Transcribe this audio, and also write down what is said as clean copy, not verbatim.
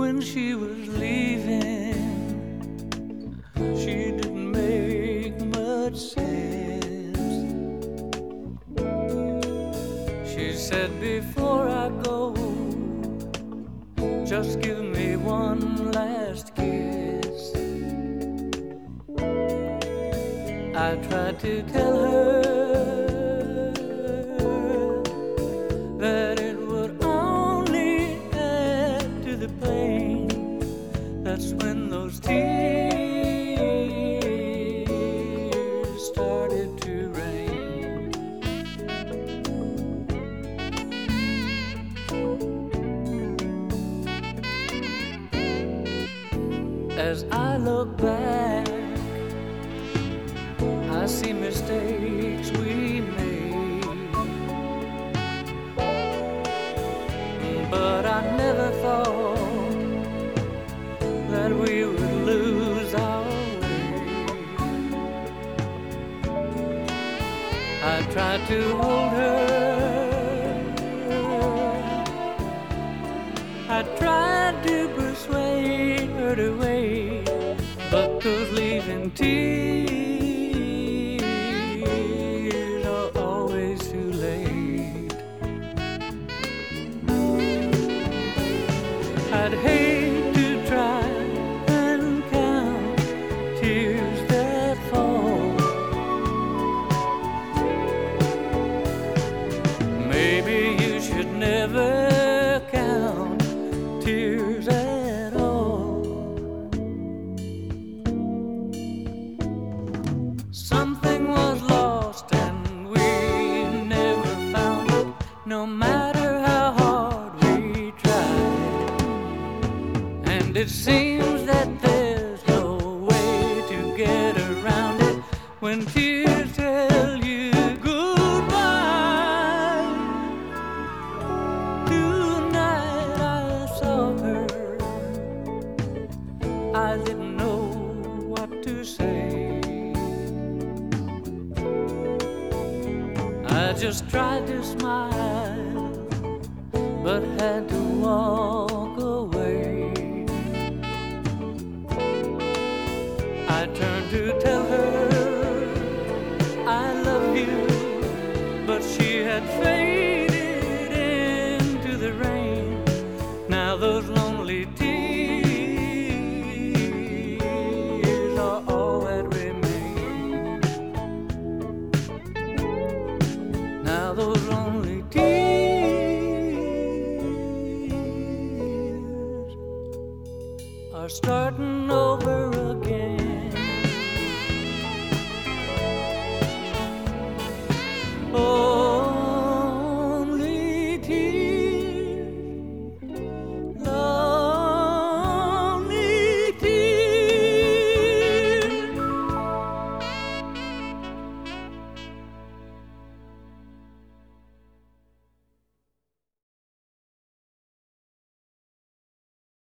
when she was leaving. She didn't make much sense. She said, before I go, just give me one last kiss. I tried to tell her that it would only add to the pain. That's when those tears started to rain. As I look back, I see mistakes we made, but I never thought that we would lose our way. I tried to hold her, I tried to persuade her to wait, but those leaving tears are always too late. I'd hate to try and count tears that fall. Maybe you should never count tears at all. Something was lost and we never found it, no matter how hard we tried. And it seems that there's no way to get around it when tears tell you goodbye. Tonight I saw her, I didn't know what to say. I just tried to smile, but had to walk away. I turned to tell her I love you, but she had faded into the rain. Now those lonely tears are all that remain. Now those lonely tears are starting over.